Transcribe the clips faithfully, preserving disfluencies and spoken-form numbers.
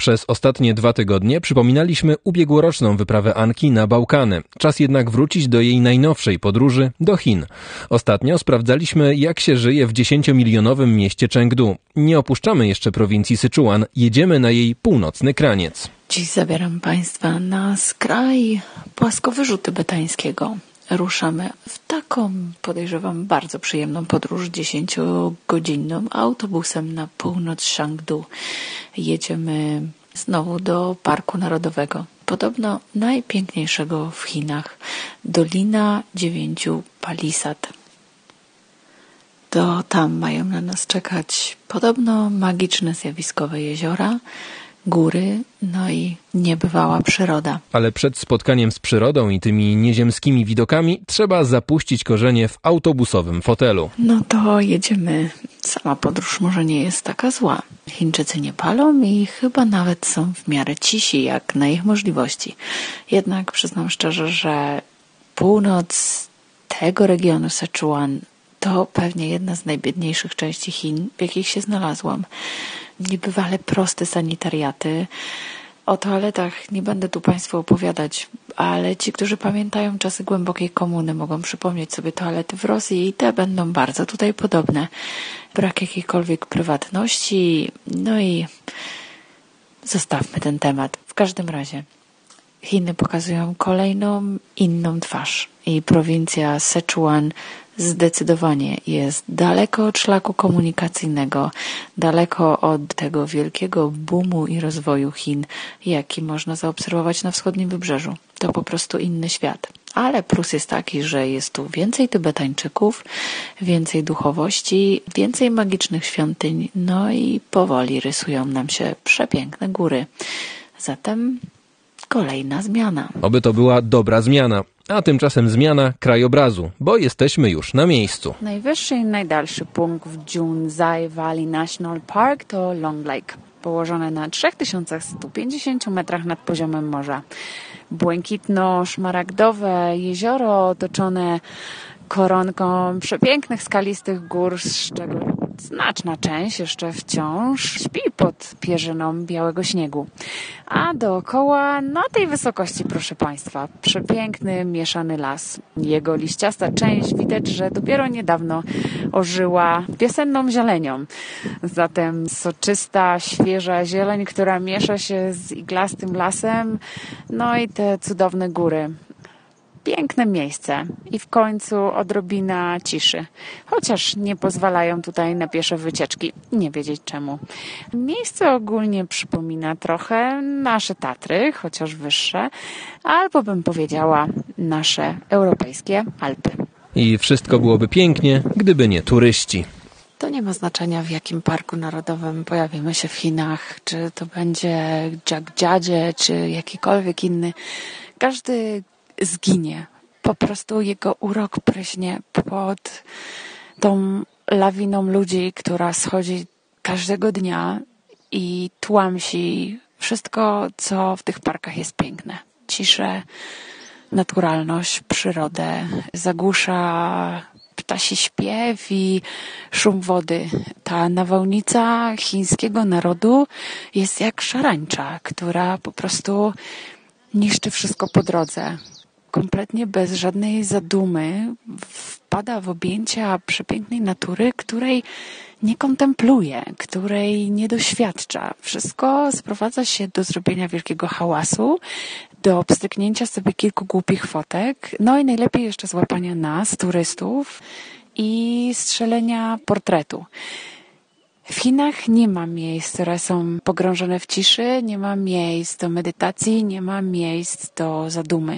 Przez ostatnie dwa tygodnie przypominaliśmy ubiegłoroczną wyprawę Anki na Bałkany. Czas jednak wrócić do jej najnowszej podróży, do Chin. Ostatnio sprawdzaliśmy, jak się żyje w dziesięciomilionowym mieście Chengdu. Nie opuszczamy jeszcze prowincji Syczuan, jedziemy na jej północny kraniec. Dziś zabieram Państwa na skraj płaskowyżu tybetańskiego. Ruszamy w taką, podejrzewam, bardzo przyjemną podróż dziesięciogodzinną autobusem na północ Chengdu. Jedziemy znowu do Parku Narodowego, podobno najpiękniejszego w Chinach, Dolina Dziewięciu Palisad. To tam mają na nas czekać podobno magiczne zjawiskowe jeziora, góry, no i niebywała przyroda. Ale przed spotkaniem z przyrodą i tymi nieziemskimi widokami trzeba zapuścić korzenie w autobusowym fotelu. No to jedziemy. Sama podróż może nie jest taka zła. Chińczycy nie palą i chyba nawet są w miarę cisi, jak na ich możliwości. Jednak przyznam szczerze, że północ tego regionu Syczuan to pewnie jedna z najbiedniejszych części Chin, w jakich się znalazłam. Niebywale proste sanitariaty. O toaletach nie będę tu Państwu opowiadać, ale ci, którzy pamiętają czasy głębokiej komuny, mogą przypomnieć sobie toalety w Rosji i te będą bardzo tutaj podobne. Brak jakiejkolwiek prywatności, no i zostawmy ten temat. W każdym razie Chiny pokazują kolejną inną twarz i prowincja Syczuan zdecydowanie jest daleko od szlaku komunikacyjnego, daleko od tego wielkiego boomu i rozwoju Chin, jaki można zaobserwować na wschodnim wybrzeżu. To po prostu inny świat. Ale plus jest taki, że jest tu więcej Tybetańczyków, więcej duchowości, więcej magicznych świątyń, no i powoli rysują nam się przepiękne góry. Zatem kolejna zmiana. Oby to była dobra zmiana. A tymczasem zmiana krajobrazu, bo jesteśmy już na miejscu. Najwyższy i najdalszy punkt w Junzai Valley National Park to Long Lake, położone na trzy tysiące sto pięćdziesiąt metrach nad poziomem morza. Błękitno-szmaragdowe jezioro otoczone koronką przepięknych skalistych gór, z czego znaczna część jeszcze wciąż śpi pod pierzyną białego śniegu. A dookoła, na tej wysokości, proszę Państwa, przepiękny mieszany las. Jego liściasta część widać, że dopiero niedawno ożyła wiosenną zielenią. Zatem soczysta, świeża zieleń, która miesza się z iglastym lasem, no i te cudowne góry. Piękne miejsce i w końcu odrobina ciszy, chociaż nie pozwalają tutaj na piesze wycieczki, nie wiedzieć czemu. Miejsce ogólnie przypomina trochę nasze Tatry, chociaż wyższe, albo bym powiedziała nasze europejskie Alpy. I wszystko byłoby pięknie, gdyby nie turyści. To nie ma znaczenia, w jakim parku narodowym pojawimy się w Chinach, czy to będzie Zhangjiajie, czy jakikolwiek inny. Każdy zginie. Po prostu jego urok pryśnie pod tą lawiną ludzi, która schodzi każdego dnia i tłamsi wszystko, co w tych parkach jest piękne. Ciszę, naturalność, przyrodę, zagłusza ptasi śpiew i szum wody. Ta nawałnica chińskiego narodu jest jak szarańcza, która po prostu niszczy wszystko po drodze. Kompletnie bez żadnej zadumy wpada w objęcia przepięknej natury, której nie kontempluje, której nie doświadcza. Wszystko sprowadza się do zrobienia wielkiego hałasu, do obstryknięcia sobie kilku głupich fotek, no i najlepiej jeszcze złapania nas, turystów i strzelenia portretu. W Chinach nie ma miejsc, które są pogrążone w ciszy, nie ma miejsc do medytacji, nie ma miejsc do zadumy.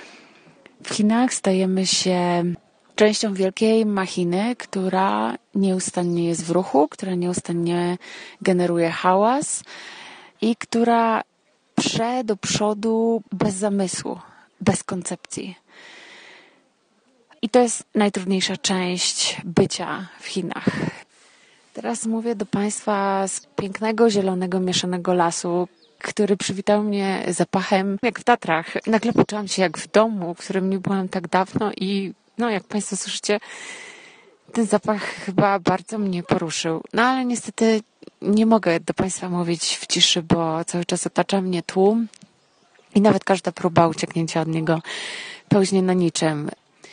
W Chinach stajemy się częścią wielkiej machiny, która nieustannie jest w ruchu, która nieustannie generuje hałas i która prze do przodu bez zamysłu, bez koncepcji. I to jest najtrudniejsza część bycia w Chinach. Teraz mówię do Państwa z pięknego, zielonego, mieszanego lasu, który przywitał mnie zapachem jak w Tatrach. Nagle poczułam się jak w domu, w którym nie byłam tak dawno i no jak Państwo słyszycie, Ten zapach chyba bardzo mnie poruszył. No ale niestety nie mogę do Państwa mówić w ciszy, bo cały czas otacza mnie tłum i nawet każda próba ucieknięcia od niego pełźnie na niczym.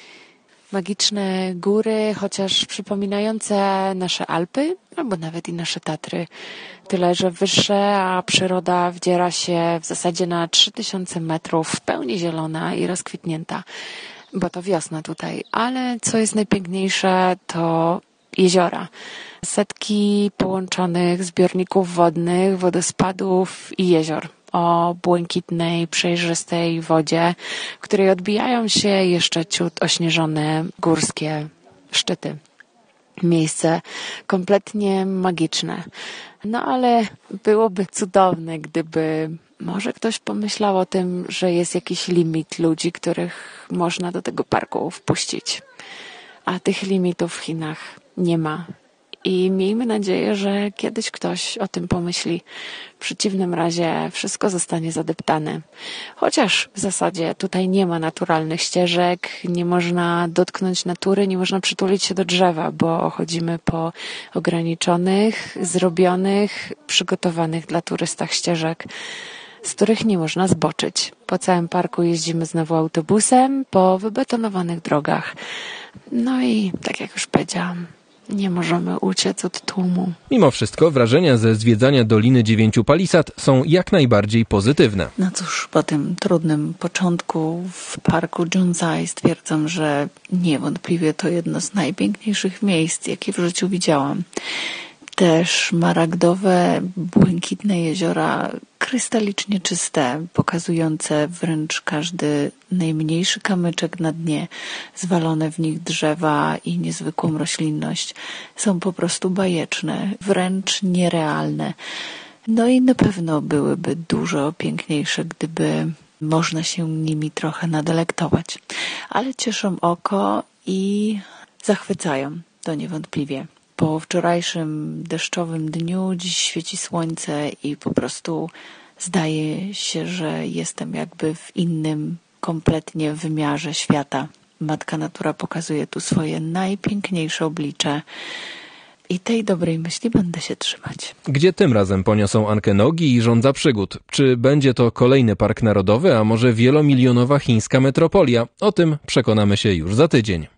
Magiczne góry, chociaż przypominające nasze Alpy, albo nawet i nasze Tatry. Tyle, że wyższe, a przyroda wdziera się w zasadzie na trzy tysiące metrów, w pełni zielona i rozkwitnięta, bo to wiosna tutaj. Ale co jest najpiękniejsze, to jeziora. Setki połączonych zbiorników wodnych, wodospadów i jezior o błękitnej, przejrzystej wodzie, w której odbijają się jeszcze ciut ośnieżone górskie szczyty. Miejsce kompletnie magiczne. No ale byłoby cudowne, gdyby może ktoś pomyślał o tym, że jest jakiś limit ludzi, których można do tego parku wpuścić. A tych limitów w Chinach nie ma. I miejmy nadzieję, że kiedyś ktoś o tym pomyśli. W przeciwnym razie wszystko zostanie zadeptane. Chociaż w zasadzie tutaj nie ma naturalnych ścieżek, nie można dotknąć natury, nie można przytulić się do drzewa, bo chodzimy po ograniczonych, zrobionych, przygotowanych dla turystach ścieżek, z których nie można zboczyć. Po całym parku jeździmy znowu autobusem po wybetonowanych drogach. No i tak jak już powiedziałam, nie możemy uciec od tłumu. Mimo wszystko wrażenia ze zwiedzania Doliny Dziewięciu Palisad są jak najbardziej pozytywne. No cóż, po tym trudnym początku w parku Zhongzhai stwierdzam, że niewątpliwie to jedno z najpiękniejszych miejsc, jakie w życiu widziałam. Te szmaragdowe, błękitne jeziora, krystalicznie czyste, pokazujące wręcz każdy najmniejszy kamyczek na dnie, zwalone w nich drzewa i niezwykłą roślinność, są po prostu bajeczne, wręcz nierealne. No i na pewno byłyby dużo piękniejsze, gdyby można się nimi trochę nadelektować. Ale cieszą oko i zachwycają, to niewątpliwie. Po wczorajszym deszczowym dniu dziś świeci słońce i po prostu zdaje się, że jestem jakby w innym kompletnie wymiarze świata. Matka Natura pokazuje tu swoje najpiękniejsze oblicze i tej dobrej myśli będę się trzymać. Gdzie tym razem poniosą Ankę nogi i żądza przygód? Czy będzie to kolejny park narodowy, a może wielomilionowa chińska metropolia? O tym przekonamy się już za tydzień.